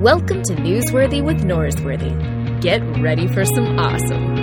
Welcome to Newsworthy with Norsworthy. Get ready for some awesome.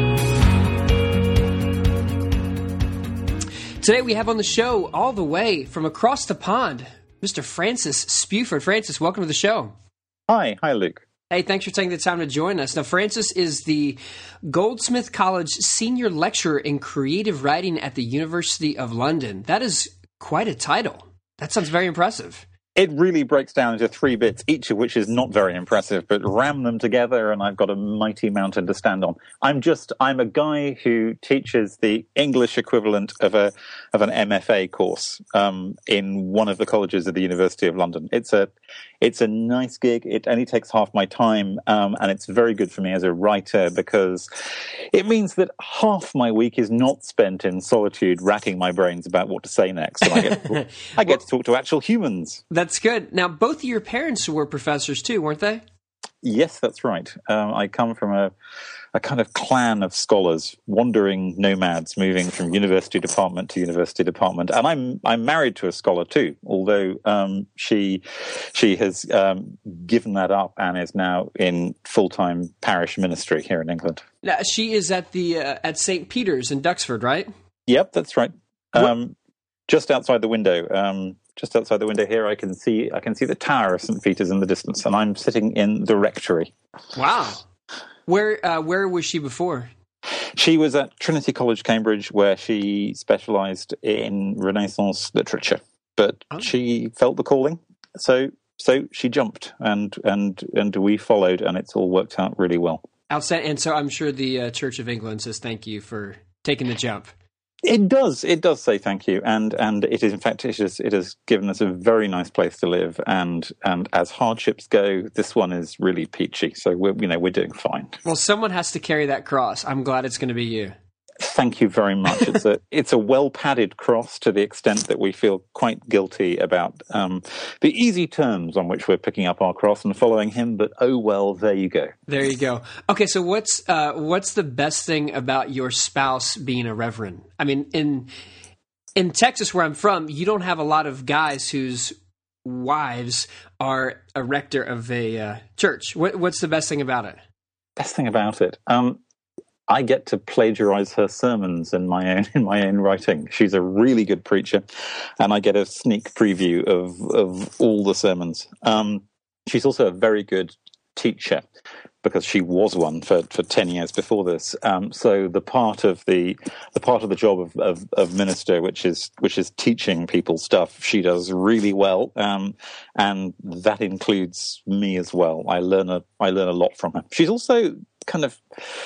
Today we have on the show, all the way from across the pond, Mr. Francis Spuford. Francis, welcome to the show. Hi Luke. Hey, thanks for taking the time to join us. Now, Francis is the Goldsmith College Senior Lecturer in Creative Writing at the University of London. That is quite a title. That sounds very impressive. It really breaks down into 3 bits, each of which is not very impressive, but ram them together and I've got a mighty mountain to stand on. I'm a guy who teaches the English equivalent of an MFA course in one of the colleges of the University of London. It's a nice gig. It only takes half my time, and it's very good for me as a writer because it means that half my week is not spent in solitude racking my brains about what to say next. And I get to talk to actual humans. That's good. Now, both of your parents were professors too, weren't they? Yes, that's right. I come from a kind of clan of scholars, wandering nomads, moving from university department to university department. And I'm married to a scholar too, although she has given that up and is now in full-time parish ministry here in England. Now, she is at the at St. Peter's in Duxford, right? Yep, that's right. Just outside the window. Just outside the window here, I can see the tower of St. Peter's in the distance, and I'm sitting in the rectory. Wow. Where was she before? She was at Trinity College, Cambridge, where she specialised in Renaissance literature. But she felt the calling, so she jumped, and we followed, and it's all worked out really well. Outstanding. And so I'm sure the Church of England says thank you for taking the jump. It does say thank you, and it is, in fact, it has given us a very nice place to live, and as hardships go, this one is really peachy. So we're doing fine. Well, someone has to carry that cross. I'm glad it's going to be you. Thank you very much. It's a well padded cross to the extent that we feel quite guilty about the easy terms on which we're picking up our cross and following him. But oh well, there you go. There you go. Okay, so what's the best thing about your spouse being a reverend? I mean, in Texas, where I'm from, you don't have a lot of guys whose wives are a rector of a church. What's the best thing about it? Best thing about it. I get to plagiarize her sermons in my own writing. She's a really good preacher, and I get a sneak preview of all the sermons. She's also a very good teacher because she was one for 10 years before this. So the part of the job of minister, which is teaching people stuff, she does really well, and that includes me as well. I learn a lot from her. She's also kind of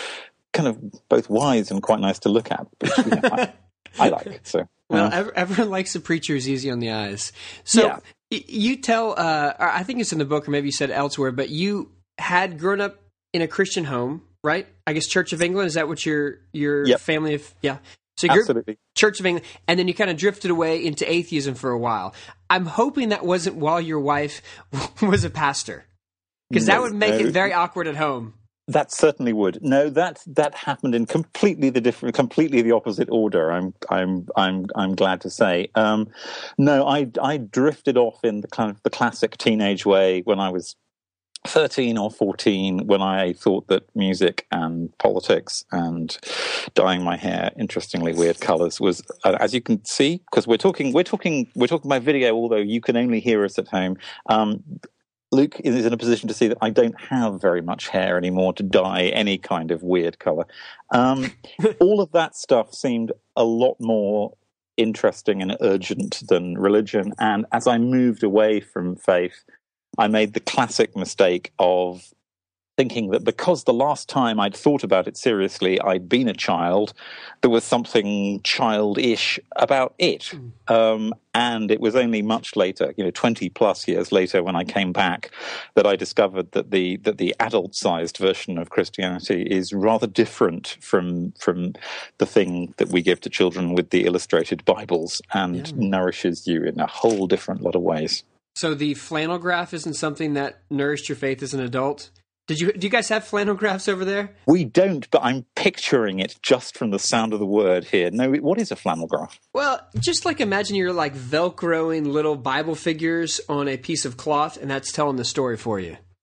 both wise and quite nice to look at, which I like. So, well, everyone likes a preacher who's easy on the eyes. So you tell, I think it's in the book, or maybe you said elsewhere, but you had grown up in a Christian home, right? I guess Church of England, is that what your family? Yeah. So you're absolutely. Church of England, and then you kind of drifted away into atheism for a while. I'm hoping that wasn't while your wife was a pastor, because that would make it very awkward at home. That certainly would. No, that happened in completely the opposite order. I'm glad to say. No, I drifted off in the kind of the classic teenage way when I was 13 or 14, when I thought that music and politics and dyeing my hair interestingly weird colors was, as you can see, because we're talking by video, although you can only hear us at home. Luke is in a position to see that I don't have very much hair anymore to dye any kind of weird color. All of that stuff seemed a lot more interesting and urgent than religion. And as I moved away from faith, I made the classic mistake of thinking that because the last time I'd thought about it seriously, I'd been a child, there was something childish about it. And it was only much later, 20 plus years later, when I came back, that I discovered that the adult-sized version of Christianity is rather different from the thing that we give to children with the illustrated Bibles, and nourishes you in a whole different lot of ways. So the flannel graph isn't something that nourished your faith as an adult? Do you guys have flannel graphs over there? We don't, but I'm picturing it just from the sound of the word here. No, what is a flannel graph? Well, just like imagine you're like Velcroing little Bible figures on a piece of cloth, and that's telling the story for you.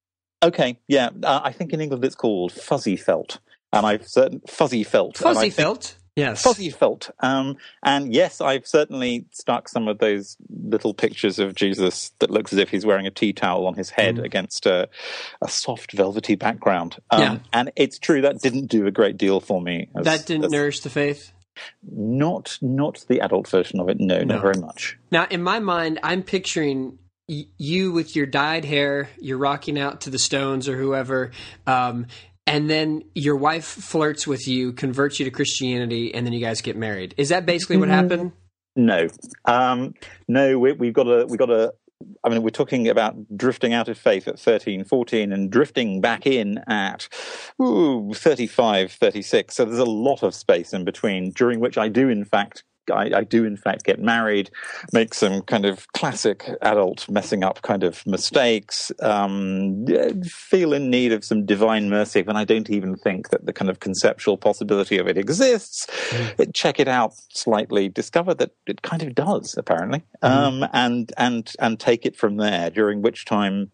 Okay, yeah. I think in England it's called fuzzy felt, and I've fuzzy felt. Fuzzy felt. Yes. Fuzzy felt. And yes, I've certainly stuck some of those little pictures of Jesus that looks as if he's wearing a tea towel on his head against a soft velvety background. And it's true that didn't do a great deal for me. That didn't nourish the faith? Not the adult version of it, no, not very much. Now, in my mind, I'm picturing you with your dyed hair, you're rocking out to the Stones or whoever, and then your wife flirts with you, converts you to Christianity, and then you guys get married. Is that basically what happened? No. No, we've got a. I mean, we're talking about drifting out of faith at 13, 14 and drifting back in at 35, 36. So there's a lot of space in between, during which I do, in fact, get married, make some kind of classic adult messing up kind of mistakes, feel in need of some divine mercy when I don't even think that the kind of conceptual possibility of it exists, check it out slightly, discover that it kind of does, apparently, and take it from there, during which time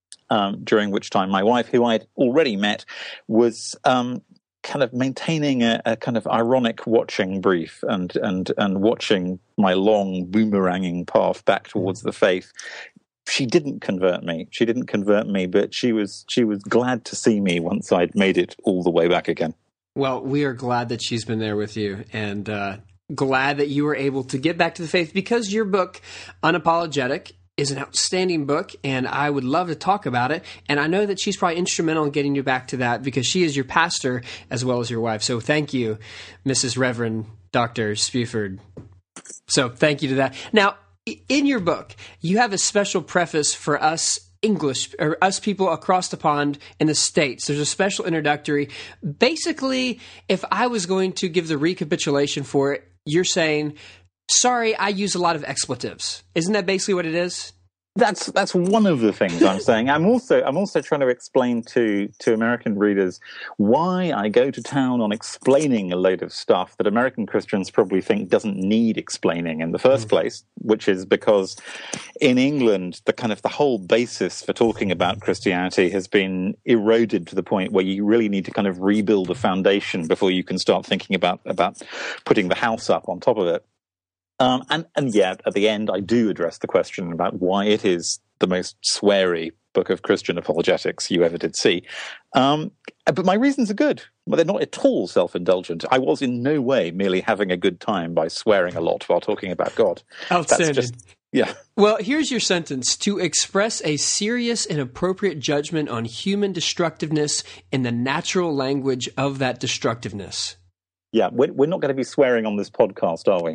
my wife, who I'd already met, was kind of maintaining a kind of ironic watching brief and watching my long boomeranging path back towards the faith. She didn't convert me, but she was glad to see me once I'd made it all the way back again. Well, we are glad that she's been there with you, and glad that you were able to get back to the faith, because your book, Unapologetic, is an outstanding book, and I would love to talk about it. And I know that she's probably instrumental in getting you back to that, because she is your pastor as well as your wife. So thank you, Mrs. Reverend Dr. Spuford. So thank you to that. Now, in your book, you have a special preface for us English, or us people across the pond in the States. There's a special introductory. Basically, if I was going to give the recapitulation for it, you're saying, sorry, I use a lot of expletives. Isn't that basically what it is? That's one of the things I'm saying. I'm also trying to explain to American readers why I go to town on explaining a load of stuff that American Christians probably think doesn't need explaining in the first place, which is because in England, the whole basis for talking about Christianity has been eroded to the point where you really need to kind of rebuild a foundation before you can start thinking about putting the house up on top of it. And yet, at the end, I do address the question about why it is the most sweary book of Christian apologetics you ever did see. But my reasons are good. Well, they're not at all self-indulgent. I was in no way merely having a good time by swearing a lot while talking about God. Outstanding. Yeah. Well, here's your sentence: to express a serious and appropriate judgment on human destructiveness in the natural language of that destructiveness. Yeah, we're not going to be swearing on this podcast, are we?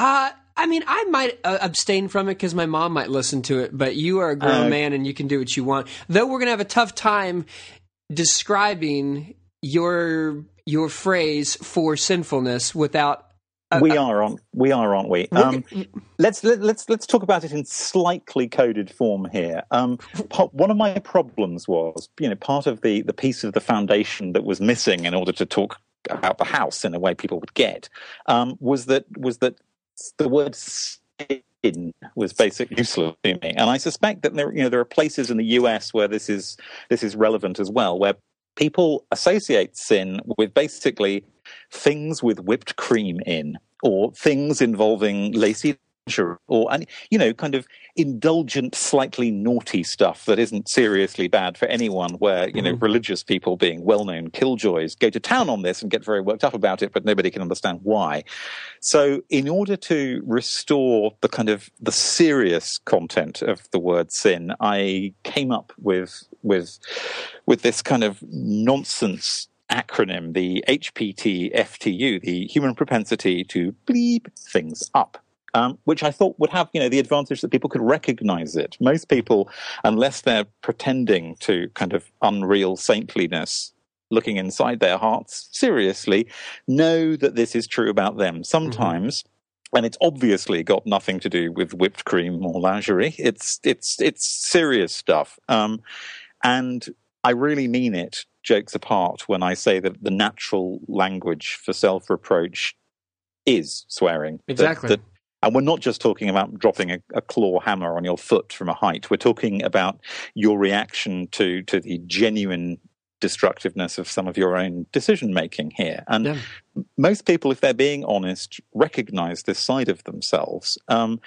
I mean, I might abstain from it because my mom might listen to it, but you are a grown man and you can do what you want. Though we're going to have a tough time describing your phrase for sinfulness without... We are, aren't we? Let's talk about it in slightly coded form here. One of my problems was, part of the piece of the foundation that was missing in order to talk about the house in a way people would get, was that the word sin was basically useless to me, and I suspect that there are places in the US where this is relevant as well, where people associate sin with basically things with whipped cream in, or things involving lacy or kind of indulgent, slightly naughty stuff that isn't seriously bad for anyone, where religious people, being well-known killjoys, go to town on this and get very worked up about it, but nobody can understand why. So in order to restore the serious content of the word sin, I came up with this kind of nonsense acronym, the HPT-FTU, the human propensity to bleep things up. Which I thought would have, the advantage that people could recognize it. Most people, unless they're pretending to kind of unreal saintliness, looking inside their hearts seriously, know that this is true about them. Sometimes, and it's obviously got nothing to do with whipped cream or lingerie. It's serious stuff. And I really mean it, jokes apart, when I say that the natural language for self-reproach is swearing. Exactly. And we're not just talking about dropping a claw hammer on your foot from a height. We're talking about your reaction to the genuine destructiveness of some of your own decision-making here. And most people, if they're being honest, recognize this side of themselves. And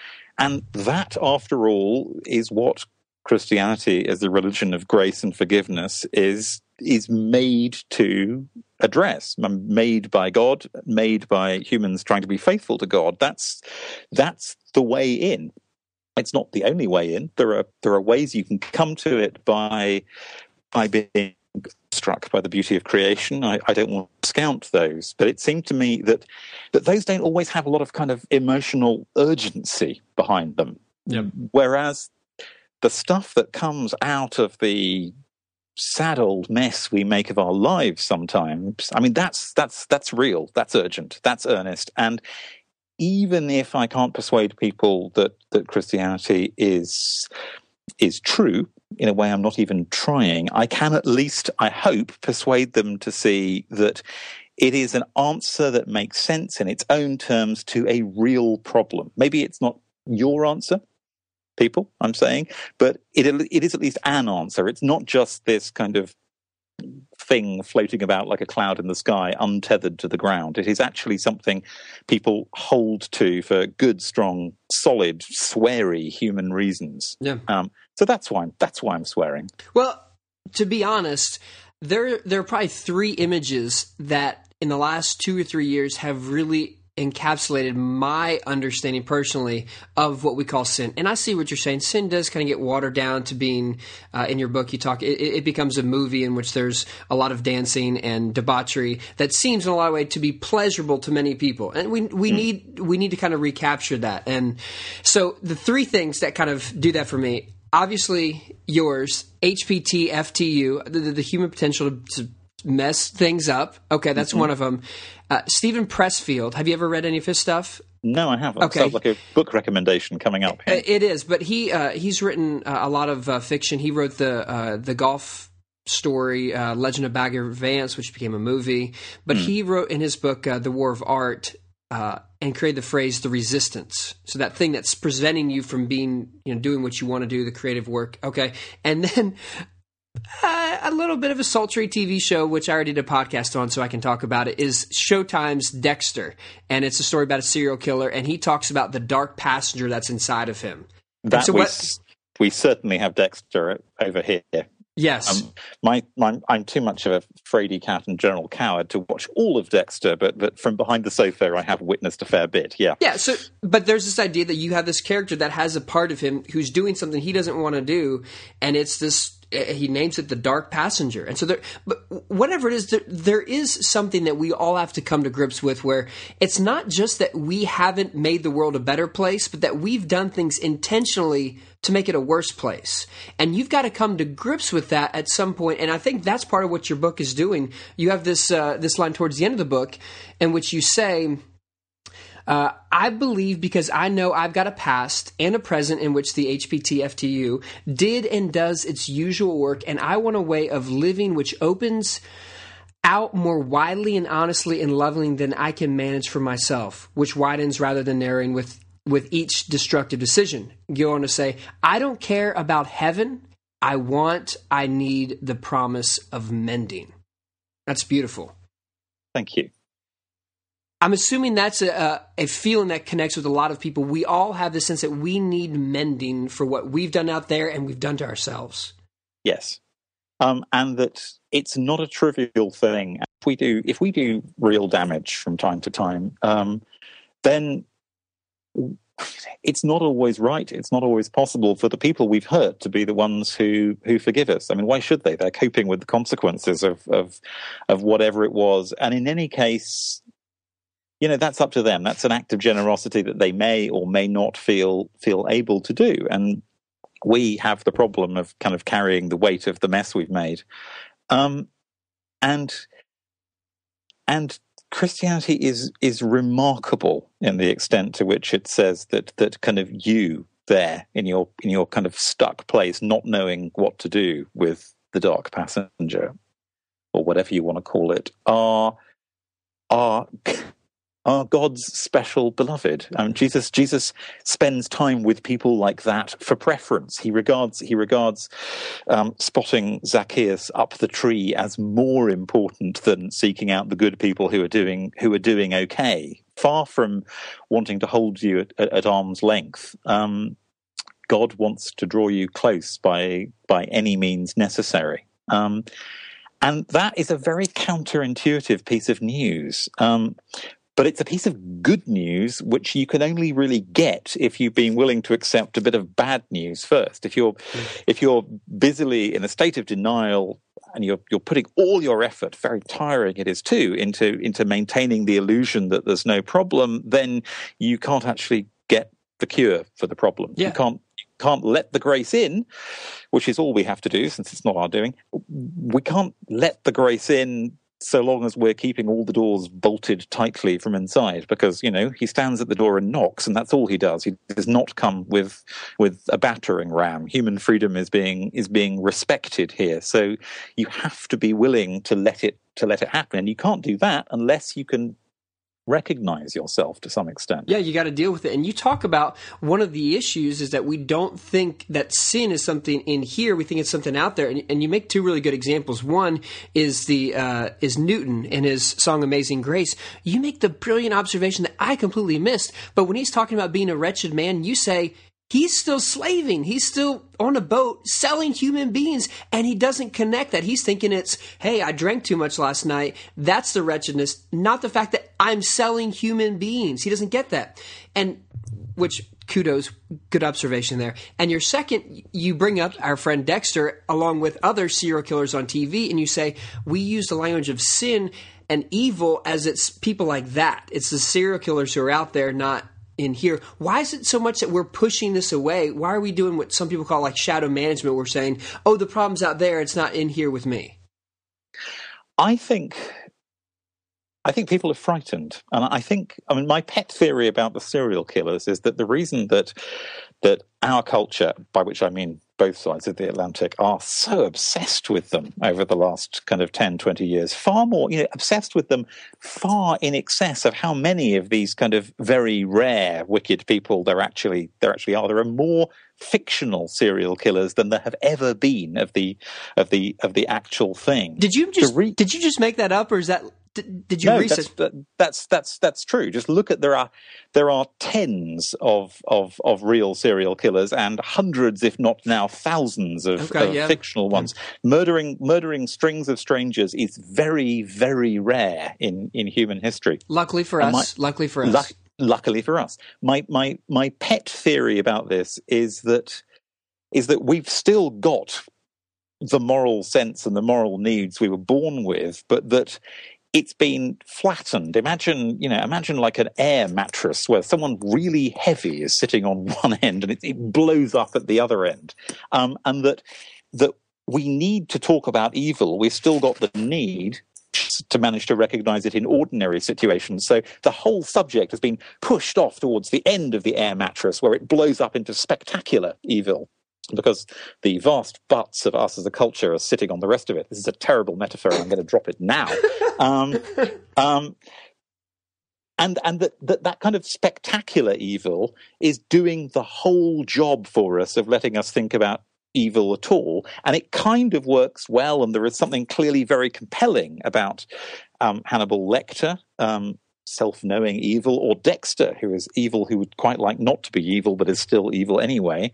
that, after all, is what Christianity, as the religion of grace and forgiveness, is made to address, made by God, made by humans trying to be faithful to God. That's the way in. It's not the only way in. There are ways you can come to it by being struck by the beauty of creation. I don't want to discount those, but it seemed to me that those don't always have a lot of kind of emotional urgency behind them. Yep. Whereas the stuff that comes out of the sad old mess we make of our lives sometimes, I mean, that's real, that's urgent, that's earnest. And even if I can't persuade people that Christianity is true, in a way I'm not even trying, I can at least, I hope, persuade them to see that it is an answer that makes sense in its own terms to a real problem. Maybe it's not your answer, people, I'm saying, but it is at least an answer. It's not just this kind of thing floating about like a cloud in the sky, untethered to the ground. It is actually something people hold to for good, strong, solid, sweary human reasons. Yeah. So that's why I'm swearing. Well, to be honest, there are probably three images that in the last 2 or 3 years have really encapsulated my understanding personally of what we call sin. And I see what you're saying. Sin does kind of get watered down to being, in your book, you talk, it becomes a movie in which there's a lot of dancing and debauchery that seems in a lot of ways to be pleasurable to many people. And we need to kind of recapture that. And so the three things that kind of do that for me, obviously yours, HPT, FTU, the human potential to mess things up. Okay, that's one of them. Stephen Pressfield, have you ever read any of his stuff? No, I haven't. Okay. Sounds like a book recommendation coming up here. It is, but he's written a lot of fiction. He wrote the golf story, Legend of Bagger Vance, which became a movie. But he wrote in his book, The War of Art, and created the phrase "the resistance." So that thing that's preventing you from being, doing what you want to do, the creative work. Okay, and then a little bit of a sultry TV show, which I already did a podcast on, so I can talk about it, is Showtime's Dexter. And it's a story about a serial killer, and he talks about the dark passenger that's inside of him. We certainly have Dexter over here. Yes. I'm too much of a fraidy cat and general coward to watch all of Dexter, but from behind the sofa I have witnessed a fair bit, yeah. Yeah, but there's this idea that you have this character that has a part of him who's doing something he doesn't want to do, and it's this, he names it the dark passenger. And so but whatever it is, there is something that we all have to come to grips with, where it's not just that we haven't made the world a better place, but that we've done things intentionally to make it a worse place. And you've got to come to grips with that at some point. And I think that's part of what your book is doing. You have this line towards the end of the book in which you say, I believe because I know I've got a past and a present in which the HPT-FTU did and does its usual work, and I want a way of living which opens out more widely and honestly and lovingly than I can manage for myself, which widens rather than narrowing with each destructive decision. You go on to say, I don't care about heaven. I need the promise of mending. That's beautiful. Thank you. I'm assuming that's a feeling that connects with a lot of people. We all have this sense that we need mending for what we've done out there and we've done to ourselves. Yes. And that it's not a trivial thing. If we do real damage from time to time, then it's not always right. It's not always possible for the people we've hurt to be the ones who forgive us. I mean, why should they? They're coping with the consequences of whatever it was. And in any case, that's up to them. That's an act of generosity that they may or may not feel able to do. And we have the problem of kind of carrying the weight of the mess we've made. And Christianity is remarkable in the extent to which it says that kind of you there in your kind of stuck place, not knowing what to do with the dark passenger, or whatever you want to call it, are are God's special beloved. Jesus spends time with people like that for preference. He regards spotting Zacchaeus up the tree as more important than seeking out the good people who are doing okay. Far from wanting to hold you at arm's length, God wants to draw you close by any means necessary. And that is a very counterintuitive piece of news. But it's a piece of good news which you can only really get if you've been willing to accept a bit of bad news first. If you're busily in a state of denial and you're putting all your effort, very tiring it is too, into maintaining the illusion that there's no problem, then you can't actually get the cure for the problem. Yeah. You can't let the grace in, which is all we have to do since it's not our doing. We can't let the grace in so long as we're keeping all the doors bolted tightly from inside, because, he stands at the door and knocks, and that's all he does. He does not come with a battering ram. Human freedom is being respected here. So you have to be willing to let it happen. And you can't do that unless you can recognize yourself to some extent. Yeah, you got to deal with it. And you talk about one of the issues is that we don't think that sin is something in here. We think it's something out there. And you make two really good examples. One is is Newton in his song Amazing Grace. You make the brilliant observation that I completely missed. But when he's talking about being a wretched man, you say, he's still slaving. He's still on a boat selling human beings, and he doesn't connect that. He's thinking it's, hey, I drank too much last night. That's the wretchedness, not the fact that I'm selling human beings. He doesn't get that. And which, kudos, good observation there. And your second, you bring up our friend Dexter along with other serial killers on TV, and you say, we use the language of sin and evil as it's people like that. It's the serial killers who are out there, not in here. Why is it so much that we're pushing this away? Why are we doing what some people call like shadow management? We're saying, oh, the problem's out there. It's not in here with me. I think people are frightened. And my pet theory about the serial killers is that the reason that our culture, by which I mean both sides of the Atlantic, are so obsessed with them over the last kind of 10, 20 years, far more, obsessed with them far in excess of how many of these kind of very rare wicked people there actually are. There are more fictional serial killers than there have ever been of the actual thing. Did you just make that up, or is that? Did you research? That's true. Just look at there are tens of real serial killers and hundreds, if not now thousands, of fictional ones. Murdering strings of strangers is very, very rare in human history. Luckily for us. Luckily for us. My pet theory about this is that we've still got the moral sense and the moral needs we were born with, but that it's been flattened. Imagine like an air mattress where someone really heavy is sitting on one end and it blows up at the other end. And that we need to talk about evil. We've still got the need to manage to recognize it in ordinary situations. So the whole subject has been pushed off towards the end of the air mattress where it blows up into spectacular evil, because the vast butts of us as a culture are sitting on the rest of it. This is a terrible metaphor. I'm going to drop it now. And that kind of spectacular evil is doing the whole job for us of letting us think about evil at all. And it kind of works well, and there is something clearly very compelling about Hannibal Lecter, self-knowing evil, or Dexter, who is evil, who would quite like not to be evil, but is still evil anyway.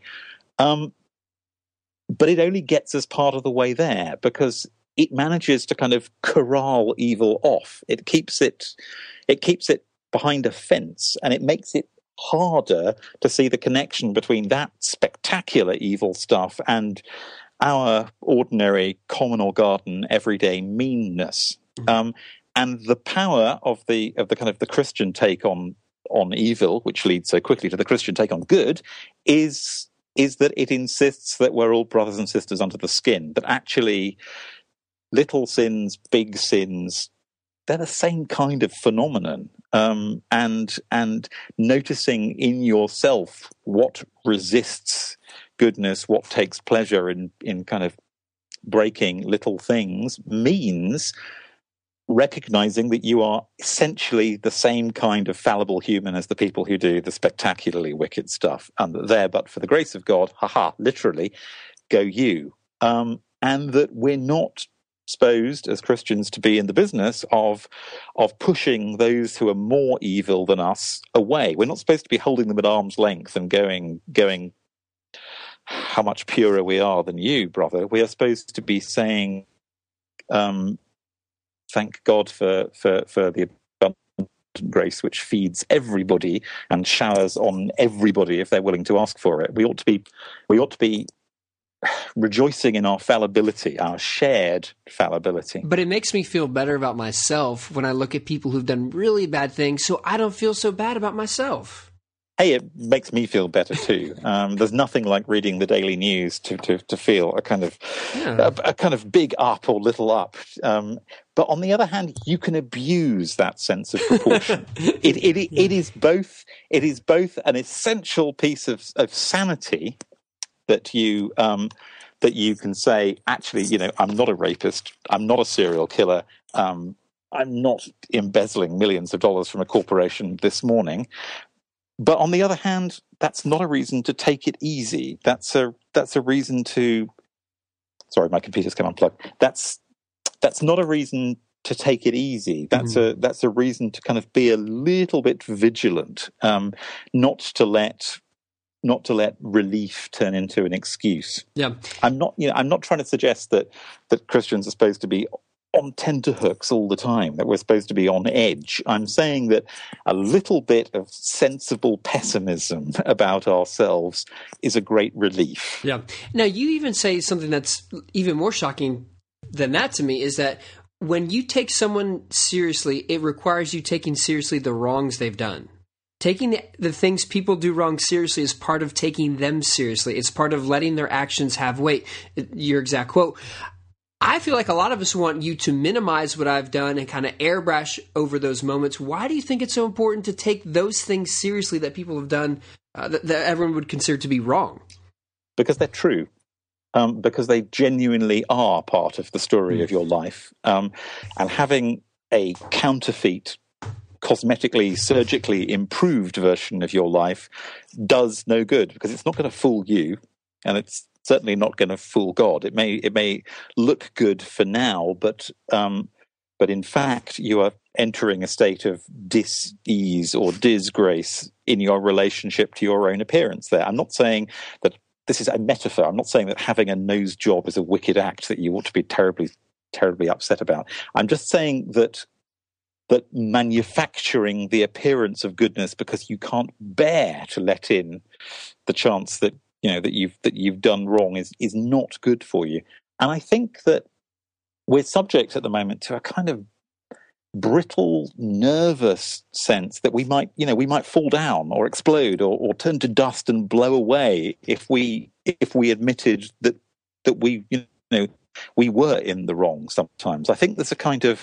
But it only gets us part of the way there, because it manages to kind of corral evil off. It keeps it behind a fence, and it makes it harder to see the connection between that spectacular evil stuff and our ordinary common or garden everyday meanness. And the power of the kind of the Christian take on evil, which leads so quickly to the Christian take on good, is that it insists that we're all brothers and sisters under the skin, that actually little sins, big sins, they're the same kind of phenomenon. And noticing in yourself what resists goodness, what takes pleasure in kind of breaking little things, means recognizing that you are essentially the same kind of fallible human as the people who do the spectacularly wicked stuff, and that there, but for the grace of God, literally, go you. And that we're not supposed as Christians to be in the business of pushing those who are more evil than us away. We're not supposed to be holding them at arm's length and going, how much purer we are than you, brother. We are supposed to be saying, thank God for the abundant grace which feeds everybody and showers on everybody if they're willing to ask for it. We ought to be rejoicing in our fallibility, our shared fallibility. But it makes me feel better about myself when I look at people who've done really bad things, so I don't feel so bad about myself. Hey, it makes me feel better too. There's nothing like reading the daily news to feel a kind of big up or little up. But on the other hand, you can abuse that sense of proportion. It is both an essential piece of sanity that you can say, actually, I'm not a rapist, I'm not a serial killer, I'm not embezzling millions of dollars from a corporation this morning. But on the other hand, that's not a reason to take it easy. That's a reason to. Sorry, my computer's come unplugged. That's not a reason to take it easy. That's a reason to kind of be a little bit vigilant, not to let relief turn into an excuse. Yeah, I'm not trying to suggest that Christians are supposed to be on tenterhooks all the time, that we're supposed to be on edge. I'm saying that a little bit of sensible pessimism about ourselves is a great relief. Yeah. Now, you even say something that's even more shocking than that to me, is that when you take someone seriously, it requires you taking seriously the wrongs they've done. Taking the things people do wrong seriously is part of taking them seriously. It's part of letting their actions have weight. Your exact quote. I feel like a lot of us want you to minimize what I've done and kind of airbrush over those moments. Why do you think it's so important to take those things seriously that people have done that everyone would consider to be wrong? Because they're true. Because they genuinely are part of the story of your life. And having a counterfeit, cosmetically, surgically improved version of your life does no good, because it's not going to fool you, and it's certainly not going to fool God. It may look good for now, but in fact you are entering a state of dis-ease or disgrace in your relationship to your own appearance there. I'm not saying that this is a metaphor. I'm not saying that having a nose job is a wicked act that you ought to be terribly, terribly upset about. I'm just saying that manufacturing the appearance of goodness because you can't bear to let in the chance that you've done wrong is not good for you. And I think that we're subject at the moment to a kind of brittle, nervous sense that we might fall down or explode or turn to dust and blow away if we admitted that we were in the wrong sometimes. I think there's a kind of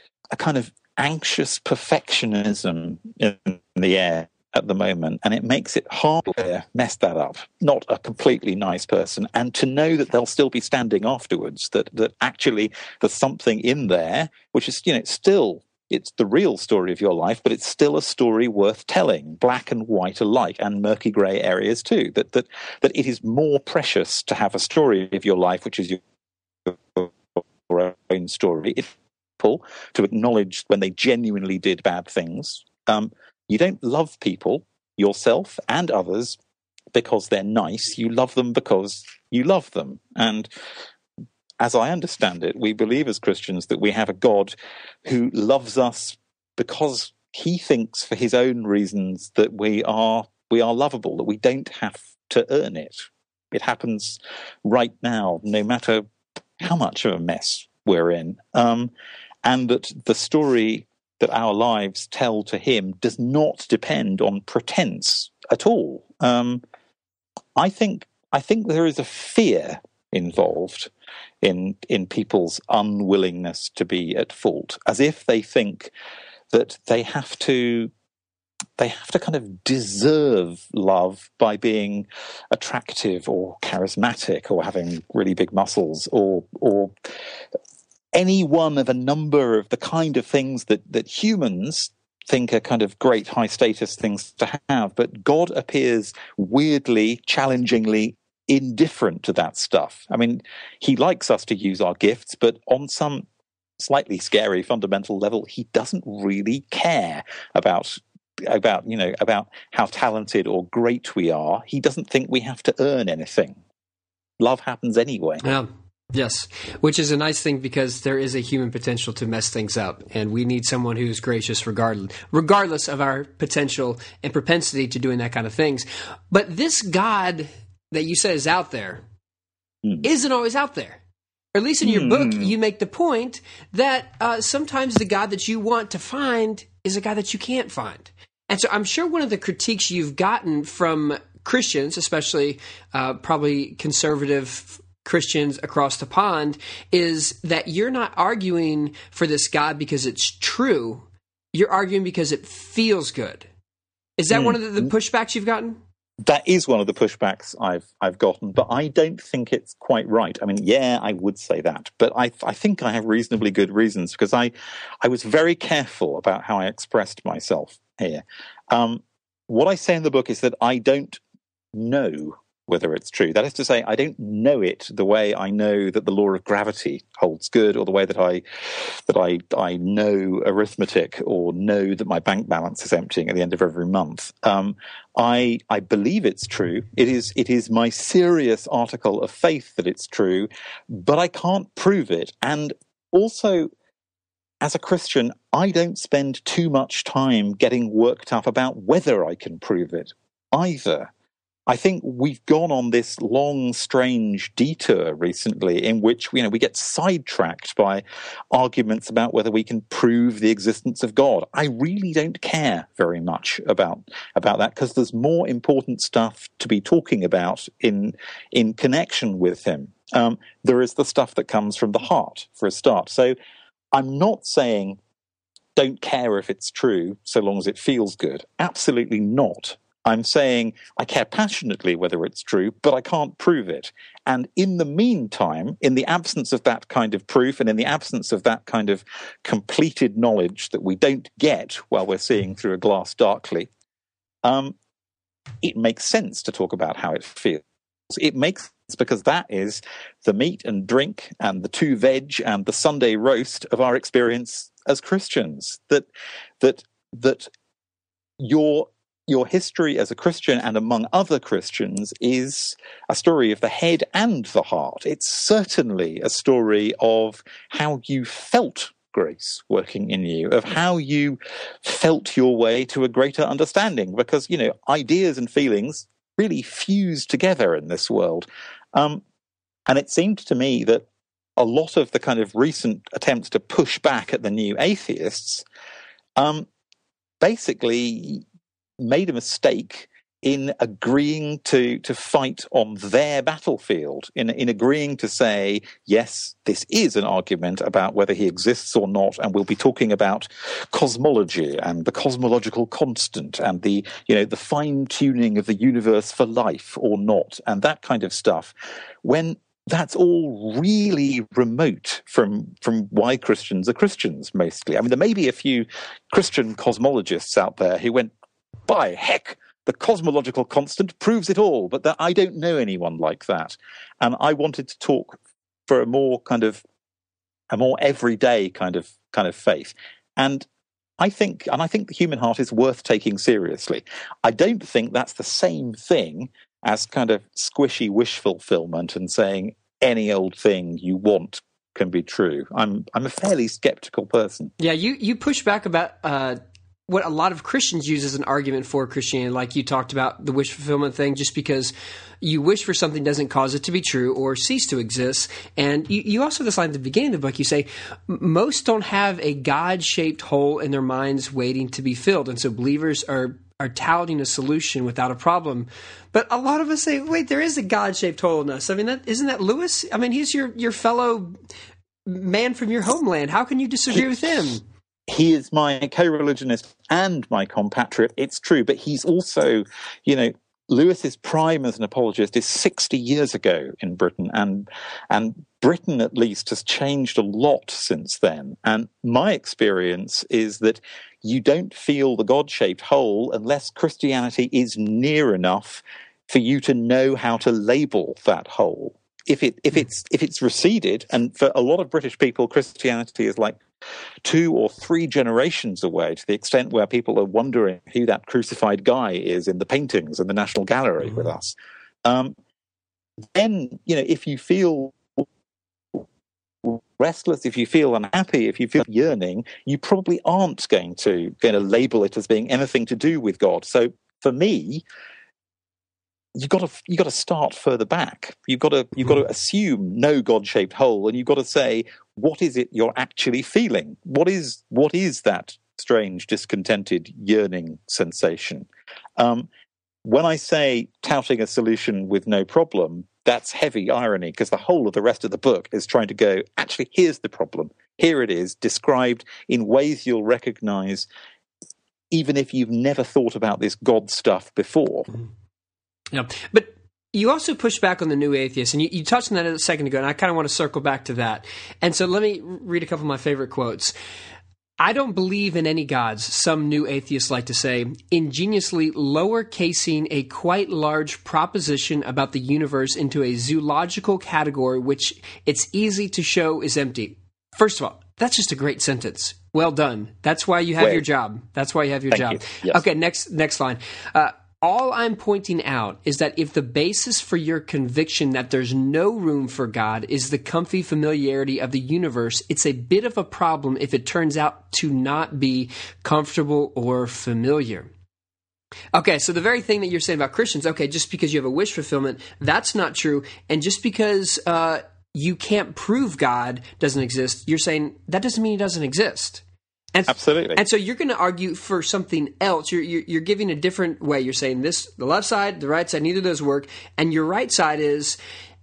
anxious perfectionism in the air at the moment, and it makes it hard to mess that up. Not a completely nice person, and to know that they'll still be standing afterwards, that actually there's something in there which is, it's the real story of your life, but it's still a story worth telling, black and white alike, and murky grey areas too. That it is more precious to have a story of your life which is your own story. It's people to acknowledge when they genuinely did bad things. You don't love people, yourself and others, because they're nice. You love them because you love them. And as I understand it, we believe as Christians that we have a God who loves us because he thinks for his own reasons that we are lovable, that we don't have to earn it. It happens right now, no matter how much of a mess we're in. And that the story that our lives tell to him does not depend on pretense at all. I think there is a fear involved in people's unwillingness to be at fault, as if they think that they have to kind of deserve love by being attractive or charismatic or having really big muscles or any one of a number of the kind of things that humans think are kind of great high status things to have, but God appears weirdly, challengingly indifferent to that stuff. I mean, he likes us to use our gifts, but on some slightly scary fundamental level, he doesn't really care about how talented or great we are. He doesn't think we have to earn anything. Love happens anyway. Yeah. Yes, which is a nice thing because there is a human potential to mess things up, and we need someone who's gracious regardless of our potential and propensity to doing that kind of things. But this God that you said is out there isn't always out there. Or at least in your book, you make the point that sometimes the God that you want to find is a God that you can't find. And so I'm sure one of the critiques you've gotten from Christians, especially probably conservative Christians across the pond, is that you're not arguing for this God because it's true. You're arguing because it feels good. Is that one of the pushbacks you've gotten? That is one of the pushbacks I've gotten, but I don't think it's quite right. I mean, yeah, I would say that, but I think I have reasonably good reasons because I was very careful about how I expressed myself here. What I say in the book is that I don't know whether it's true. That is to say, I don't know it the way I know that the law of gravity holds good, or the way that I know arithmetic, or know that my bank balance is emptying at the end of every month. I believe it's true. It is my serious article of faith that it's true, but I can't prove it. And also, as a Christian, I don't spend too much time getting worked up about whether I can prove it either. I think we've gone on this long, strange detour recently in which, we get sidetracked by arguments about whether we can prove the existence of God. I really don't care very much about that because there's more important stuff to be talking about in connection with him. There is the stuff that comes from the heart, for a start. So I'm not saying don't care if it's true so long as it feels good. Absolutely not. I'm saying I care passionately whether it's true, but I can't prove it. And in the meantime, in the absence of that kind of proof and in the absence of that kind of completed knowledge that we don't get while we're seeing through a glass darkly, it makes sense to talk about how it feels. It makes sense because that is the meat and drink and the two veg and the Sunday roast of our experience as Christians. That your history as a Christian and among other Christians is a story of the head and the heart. It's certainly a story of how you felt grace working in you, of how you felt your way to a greater understanding, because, ideas and feelings really fuse together in this world. And it seemed to me that a lot of the kind of recent attempts to push back at the new atheists basically made a mistake in agreeing to fight on their battlefield, in agreeing to say, yes, this is an argument about whether he exists or not, and we'll be talking about cosmology and the cosmological constant and the fine-tuning of the universe for life or not, and that kind of stuff, when that's all really remote from why Christians are Christians, mostly. I mean, there may be a few Christian cosmologists out there who went, by heck, the cosmological constant proves it all, but I don't know anyone like that. And I wanted to talk for a more everyday kind of faith. And I think the human heart is worth taking seriously. I don't think that's the same thing as kind of squishy wish fulfillment and saying any old thing you want can be true. I'm a fairly skeptical person. Yeah, you push back about what a lot of Christians use as an argument for Christianity, like you talked about the wish fulfillment thing, just because you wish for something doesn't cause it to be true or cease to exist. And you also have this line at the beginning of the book, you say, most don't have a God-shaped hole in their minds waiting to be filled. And so believers are touting a solution without a problem. But a lot of us say, wait, there is a God-shaped hole in us. I mean, isn't that Lewis? I mean, he's your fellow man from your homeland. How can you disagree with him? He is my co-religionist and my compatriot. It's true, but he's also, Lewis's prime as an apologist is 60 years ago in Britain, and Britain at least has changed a lot since then. And my experience is that you don't feel the God-shaped hole unless Christianity is near enough for you to know how to label that hole. If it's receded, and for a lot of British people, Christianity is like 2 or 3 generations away, to the extent where people are wondering who that crucified guy is in the paintings in the National Gallery with us. Then, if you feel restless, if you feel unhappy, if you feel yearning, you probably aren't going to label it as being anything to do with God. So for me, you got to start further back. You've got to assume no God-shaped hole, and you've got to say, what is it you're actually feeling? What is that strange, discontented, yearning sensation? When I say touting a solution with no problem, that's heavy irony, because the whole of the rest of the book is trying to go, actually, here's the problem. Here it is, described in ways you'll recognize, even if you've never thought about this God stuff before. Yeah, but you also push back on the new atheists, and you touched on that a second ago, and I kind of want to circle back to that. And so let me read a couple of my favorite quotes. I don't believe in any gods, some new atheists like to say, ingeniously lowercasing a quite large proposition about the universe into a zoological category which it's easy to show is empty. First of all, that's just a great sentence. Well done. That's why you have your job. That's why you have your job. You. Yes. Okay, next line. All I'm pointing out is that if the basis for your conviction that there's no room for God is the comfy familiarity of the universe, it's a bit of a problem if it turns out to not be comfortable or familiar. Okay, so the very thing that you're saying about Christians, okay, just because you have a wish fulfillment, that's not true. And just because you can't prove God doesn't exist, you're saying that doesn't mean he doesn't exist. Absolutely. And so you're going to argue for something else. You're giving a different way. You're saying this, the left side, the right side, neither of those work. And your right side is,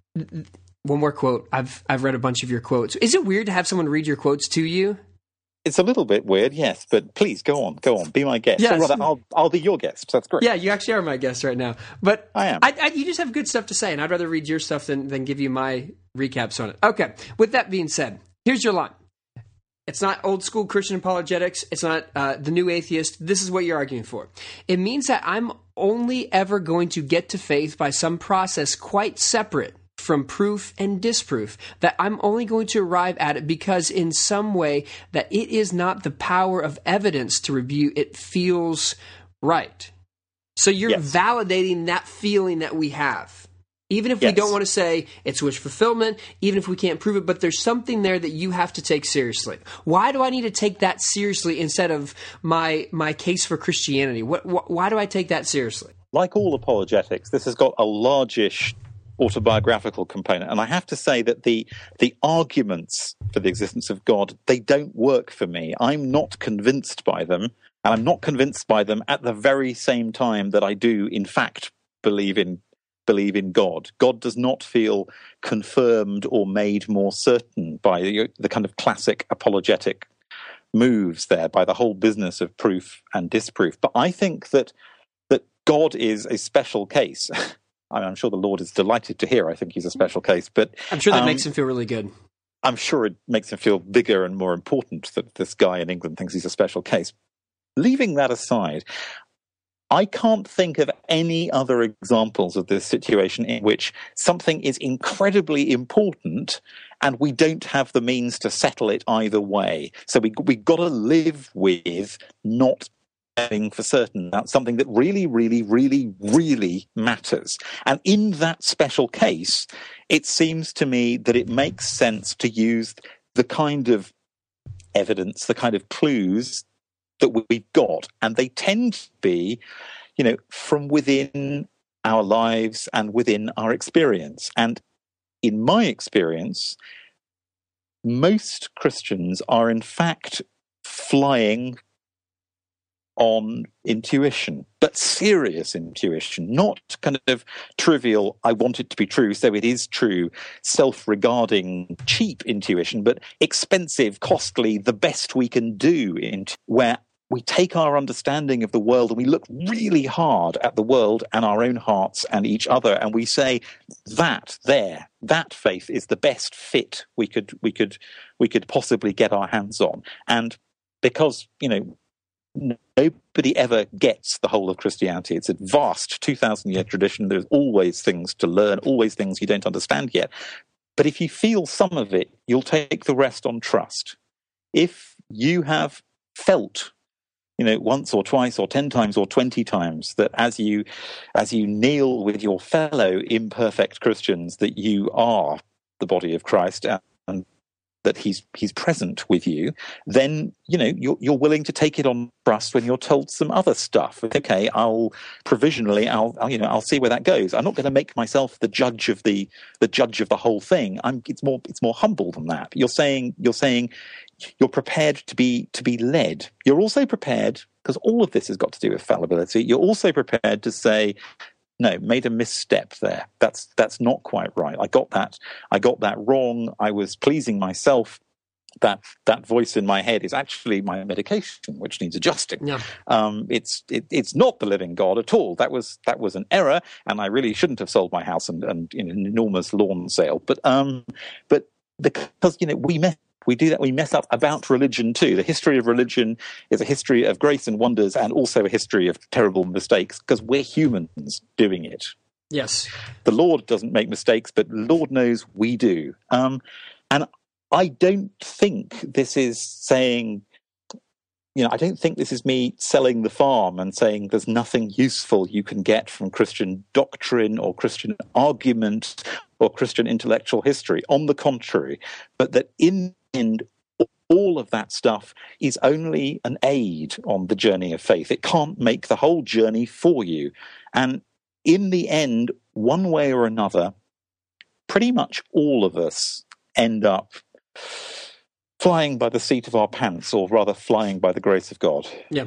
one more quote. I've read a bunch of your quotes. Is it weird to have someone read your quotes to you? It's a little bit weird, yes, but please go on, be my guest. Yes. Or rather, I'll be your guest. That's great. Yeah, you actually are my guest right now. But I am. You just have good stuff to say, and I'd rather read your stuff than give you my recaps on it. Okay, with that being said, here's your line. It's not old school Christian apologetics. It's not the new atheist. This is what you're arguing for. It means that I'm only ever going to get to faith by some process quite separate from proof and disproof, that I'm only going to arrive at it because in some way that it is not the power of evidence to review, it feels right. So you're validating that feeling that we have. Even if we don't want to say it's wish fulfillment, even if we can't prove it, but there's something there that you have to take seriously. Why do I need to take that seriously instead of my case for Christianity? Why do I take that seriously? Like all apologetics, this has got a largish autobiographical component. And I have to say that the arguments for the existence of God, they don't work for me. I'm not convinced by them, and I'm not convinced by them at the very same time that I do, in fact, believe in God. God does not feel confirmed or made more certain by the kind of classic apologetic moves there, by the whole business of proof and disproof. But I think that God is a special case. I'm sure the Lord is delighted to hear I think he's a special case. But I'm sure that makes him feel really good. I'm sure it makes him feel bigger and more important that this guy in England thinks he's a special case. Leaving that aside, I can't think of any other examples of this situation in which something is incredibly important and we don't have the means to settle it either way. So we've got to live with not knowing for certain. That's something that really, really, really, really matters. And in that special case, it seems to me that it makes sense to use the kind of evidence, the kind of clues that we've got, and they tend to be, from within our lives and within our experience. And in my experience, most Christians are in fact flying on intuition, but serious intuition, not kind of trivial, I want it to be true, so it is true, self-regarding, cheap intuition, but expensive, costly, the best we can do, where we take our understanding of the world and we look really hard at the world and our own hearts and each other, and we say that faith is the best fit we could possibly get our hands on. And because, nobody ever gets the whole of Christianity. It's a vast 2,000-year tradition. There's always things to learn, always things you don't understand yet. But if you feel some of it, you'll take the rest on trust. If you have felt, once or twice or 10 times or 20 times that as you kneel with your fellow imperfect Christians, that you are the body of Christ and that he's present with you, then you're willing to take it on trust when you're told some other stuff. Okay, I'll see where that goes. I'm not going to make myself the judge of the whole thing. It's more humble than that. You're saying you're prepared to be led. You're also prepared, because all of this has got to do with fallibility. You're also prepared to say, no, made a misstep there. That's not quite right. I got that wrong. I was pleasing myself. That voice in my head is actually my medication, which needs adjusting. Yeah. It's not the living God at all. That was an error, and I really shouldn't have sold my house and an enormous lawn sale. But because we do that, we mess up about religion too. The history of religion is a history of grace and wonders, and also a history of terrible mistakes, because we're humans doing it. Yes. The Lord doesn't make mistakes, but Lord knows we do. And I don't think this is saying, I don't think this is me selling the farm and saying there's nothing useful you can get from Christian doctrine or Christian argument or Christian intellectual history. On the contrary, but that in the end, all of that stuff is only an aid on the journey of faith. It can't make the whole journey for you. And in the end, one way or another, pretty much all of us end up flying by the seat of our pants, or rather flying by the grace of God. Yeah.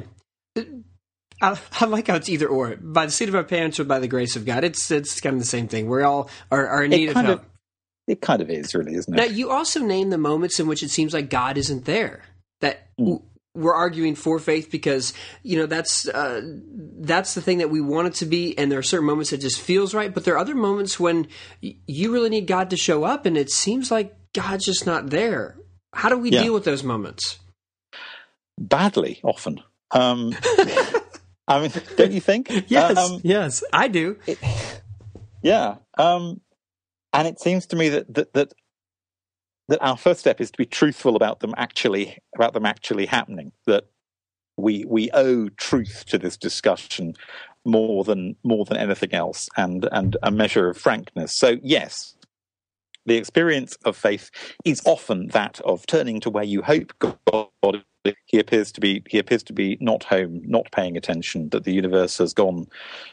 I like how it's either or. By the seat of our pants or by the grace of God. It's kind of the same thing. We all are in need of help. It kind of is, really, isn't it? Now, you also name the moments in which it seems like God isn't there. That we're arguing for faith because, that's the thing that we want it to be, and there are certain moments that just feels right, but there are other moments when you really need God to show up, and it seems like God's just not there. How do we deal with those moments? Badly, often. I mean, don't you think? Yes, I do. And it seems to me that our first step is to be truthful about them actually happening. That we owe truth to this discussion more than anything else, and a measure of frankness. So yes, the experience of faith is often that of turning to where you hope God. He appears to be not home, not paying attention, that the universe has gone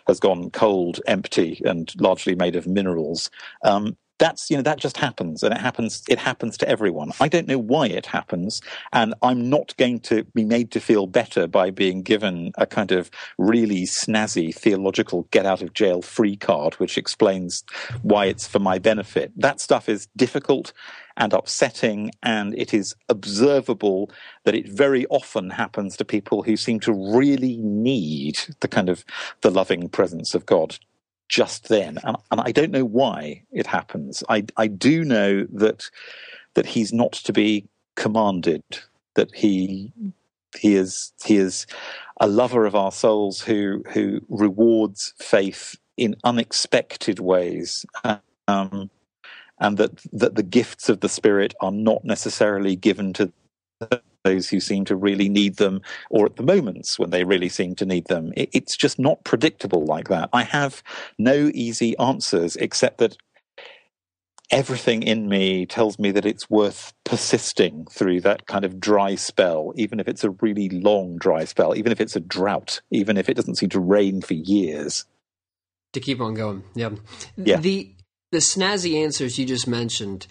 cold, empty, and largely made of minerals. That just happens, and it happens to everyone. I don't know why it happens, and I'm not going to be made to feel better by being given a kind of really snazzy theological get out of jail free card which explains why it's for my benefit. That stuff is difficult and upsetting, and it is observable that it very often happens to people who seem to really need the loving presence of God just then, and I don't know why it happens. I do know that he's not to be commanded, that he is a lover of our souls who rewards faith in unexpected ways, and that the gifts of the Spirit are not necessarily given to those who seem to really need them, or at the moments when they really seem to need them. It's just not predictable like that. I have no easy answers, except that everything in me tells me that it's worth persisting through that kind of dry spell, even if it's a really long dry spell, even if it's a drought, even if it doesn't seem to rain for years. To keep on going, yeah. The snazzy answers you just mentioned,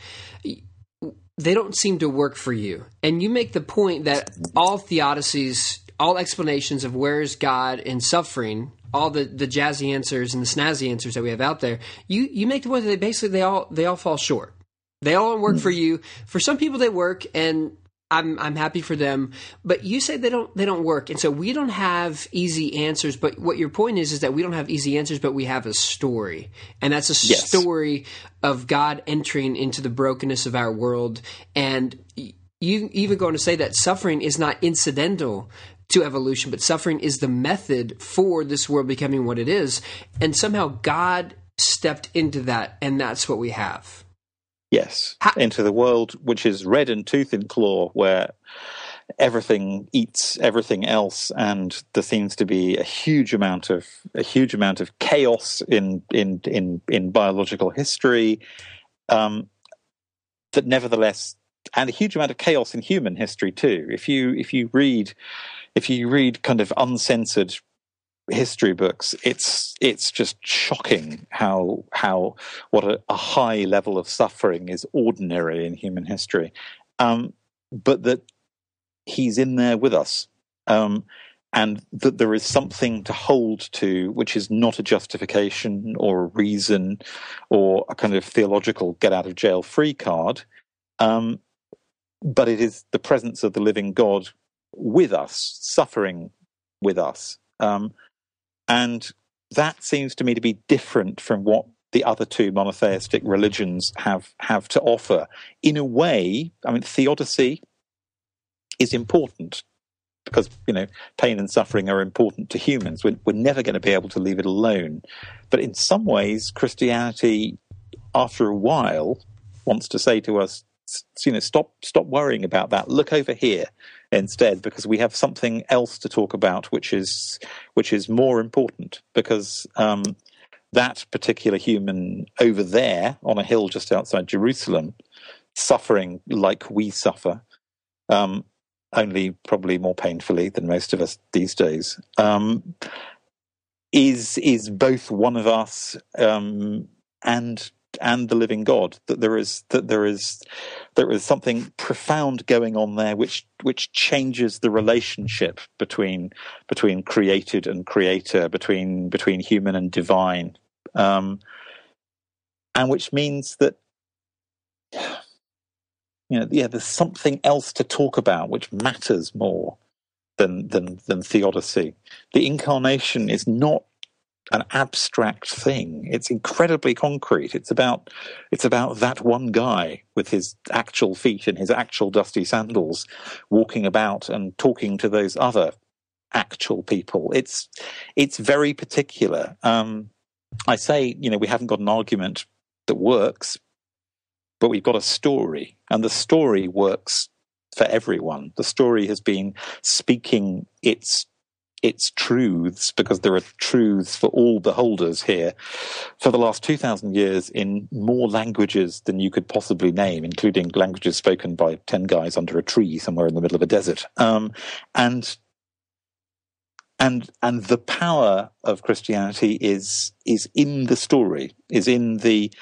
they don't seem to work for you. And you make the point that all theodicies, all explanations of where is God in suffering, all the jazzy answers and the snazzy answers that we have out there, you make the point that they all fall short. They all don't work for you. For some people they work, and I'm happy for them, but you say they don't work, and so we don't have easy answers. But what your point is that we don't have easy answers, but we have a story, and that's a story of God entering into the brokenness of our world. And you even going to say that suffering is not incidental to evolution, but suffering is the method for this world becoming what it is, and somehow God stepped into that, and that's what we have. Yes, into the world which is red and tooth and claw, where everything eats everything else, and there seems to be a huge amount of chaos in biological history, that nevertheless, and a huge amount of chaos in human history too. If you read kind of uncensored history books, it's just shocking how what a high level of suffering is ordinary in human history, but that he's in there with us, and that there is something to hold to, which is not a justification or a reason or a kind of theological get out of jail free card, but it is the presence of the living God with us, suffering with us. And that seems to me to be different from what the other two monotheistic religions have to offer. In a way, I mean, theodicy is important because, pain and suffering are important to humans. We're never going to be able to leave it alone. But in some ways, Christianity, after a while, wants to say to us, stop worrying about that. Look over here instead, because we have something else to talk about, which is more important. Because that particular human over there on a hill just outside Jerusalem, suffering like we suffer, only probably more painfully than most of us these days, is both one of us and the living God. That there is something profound going on there, which changes the relationship between created and creator, between human and divine, and which means that there's something else to talk about which matters more than theodicy. The incarnation is not an abstract thing. It's incredibly concrete. It's about that one guy with his actual feet and his actual dusty sandals walking about and talking to those other actual people. It's very particular. I say, we haven't got an argument that works, but we've got a story, and the story works for everyone. The story has been speaking its truths, because there are truths for all beholders here, for the last 2,000 years in more languages than you could possibly name, including languages spoken by 10 guys under a tree somewhere in the middle of a desert. And the power of Christianity is in the story, is in the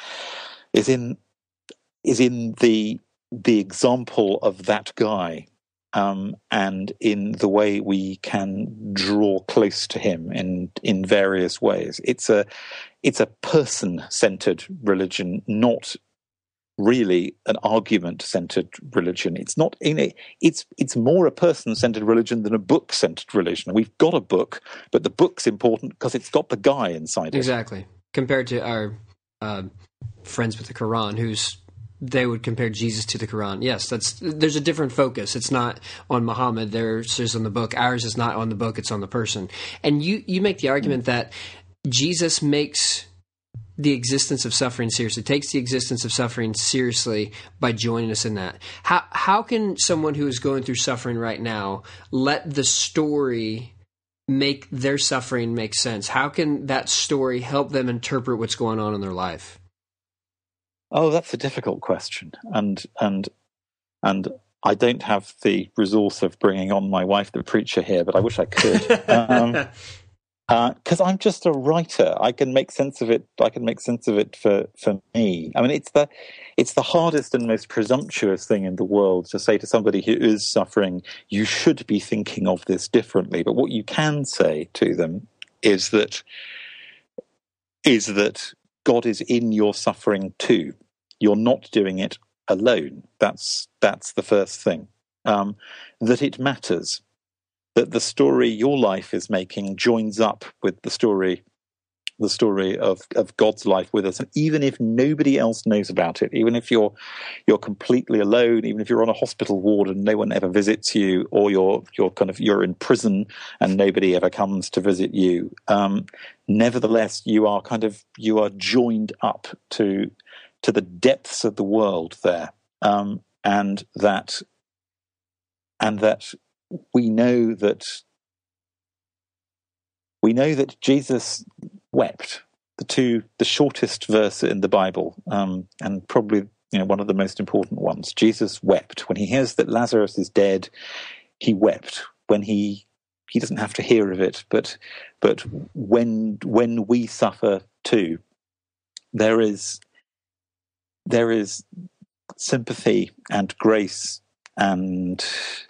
example of that guy. And in the way we can draw close to him in various ways. It's a person-centered religion, not really an argument-centered religion. It's not it's more a person-centered religion than a book-centered religion. We've got a book, but the book's important because it's got the guy inside it. Exactly. Compared to our friends with the Quran, they would compare Jesus to the Quran. Yes, there's a different focus. It's not on Muhammad. Theirs is on the book. Ours is not on the book. It's on the person. And you make the argument that Jesus makes the existence of suffering seriously, takes the existence of suffering seriously by joining us in that. How can someone who is going through suffering right now let the story make their suffering make sense? How can that story help them interpret what's going on in their life? Oh, that's a difficult question, and I don't have the resource of bringing on my wife, the preacher, here, but I wish I could, because I'm just a writer. I can make sense of it. I can make sense of it for me. I mean, it's the hardest and most presumptuous thing in the world to say to somebody who is suffering, you should be thinking of this differently. But what you can say to them is that God is in your suffering too. You're not doing it alone. That's the first thing. that it matters, that the story your life is making joins up with the story of God's life with us. And even if nobody else knows about it, even if you're completely alone, even if you're on a hospital ward and no one ever visits you, or you're in prison and nobody ever comes to visit you, nevertheless you are joined up to the depths of the world there, and that we know that Jesus wept. The shortest verse in the Bible, and probably one of the most important ones. Jesus wept when he hears that Lazarus is dead. He wept when he doesn't have to hear of it, but when we suffer too, there is sympathy and grace and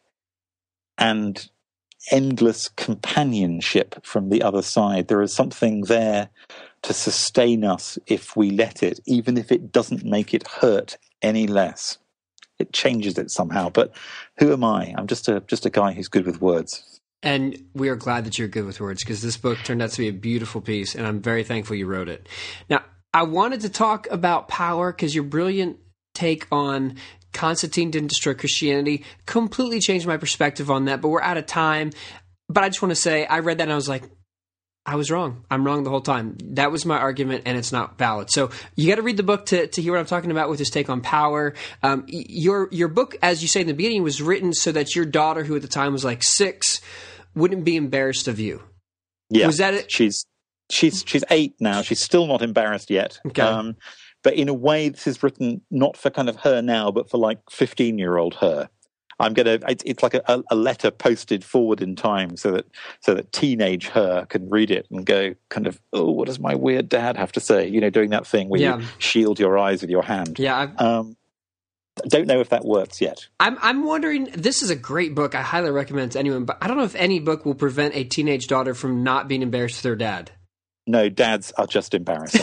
endless companionship from the other side. There is something there to sustain us if we let it, even if it doesn't make it hurt any less. It changes it somehow. But who am I? I'm just a guy who's good with words. And we are glad that you're good with words, because this book turned out to be a beautiful piece, and I'm very thankful you wrote it. Now, I wanted to talk about power because your brilliant take on Constantine didn't destroy Christianity completely changed my perspective on that, but we're out of time. But I just want to say, I read that and I was like, I was wrong. I'm wrong the whole time. That was my argument, and it's not valid. So you got to read the book to hear what I'm talking about with his take on power. Your book, as you say in the beginning, was written so that your daughter, who at the time was like 6, wouldn't be embarrassed of you. Yeah, was that it? She's 8 now. She's still not embarrassed yet. Okay. But in a way, this is written not for kind of her now, but for like 15-year-old her. It's like a letter posted forward in time so that teenage her can read it and go kind of, oh, what does my weird dad have to say? Doing that thing where you shield your eyes with your hand. Yeah. I don't know if that works yet. I'm wondering, this is a great book. I highly recommend it to anyone, but I don't know if any book will prevent a teenage daughter from not being embarrassed with their dad. No, dads are just embarrassing.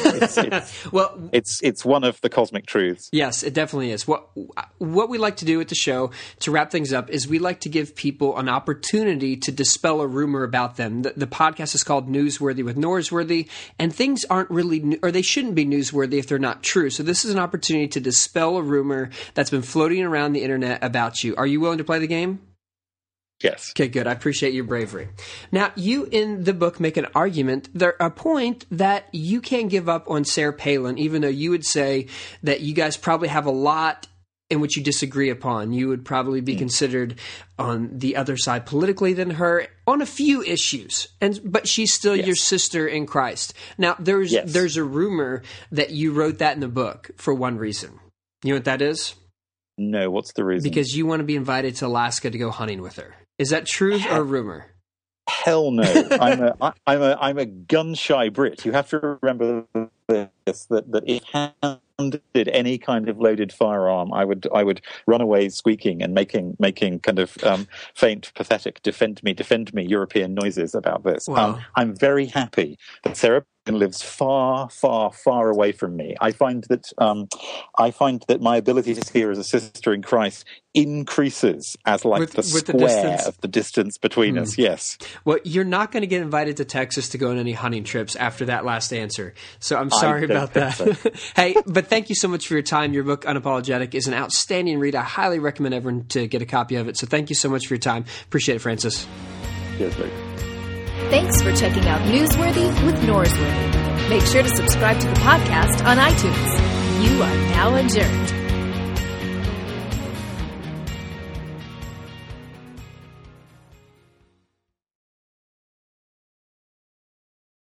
It's one of the cosmic truths. Yes, it definitely is. What we like to do at the show to wrap things up is we like to give people an opportunity to dispel a rumor about them. The podcast is called Newsworthy with Norsworthy, and things aren't really, or they shouldn't be newsworthy if they're not true. So this is an opportunity to dispel a rumor that's been floating around the internet about you. Are you willing to play the game? Yes. Okay, good. I appreciate your bravery. Now, you in the book make an argument, a point that you can't give up on Sarah Palin, even though you would say that you guys probably have a lot in which you disagree upon. You would probably be considered on the other side politically than her on a few issues, but she's still your sister in Christ. Now, there's a rumor that you wrote that in the book for one reason. You know what that is? No, what's the reason? Because you want to be invited to Alaska to go hunting with her. Is that truth or rumor? Hell no. I'm a gun-shy Brit. You have to remember this, that if handed any kind of loaded firearm, I would run away squeaking and making kind of faint, pathetic, defend me European noises about this. Wow. I'm very happy that Sarah lives far, far, far away from me. I find that my ability to see her as a sister in Christ increases as the square of the distance between us. Yes. Well, you're not going to get invited to Texas to go on any hunting trips after that last answer. So I'm sorry about that. So. Hey, but thank you so much for your time. Your book, Unapologetic, is an outstanding read. I highly recommend everyone to get a copy of it. So thank you so much for your time. Appreciate it, Francis. Yes, Luke. Thanks for checking out Newsworthy with Norsworthy. Make sure to subscribe to the podcast on iTunes. You are now adjourned.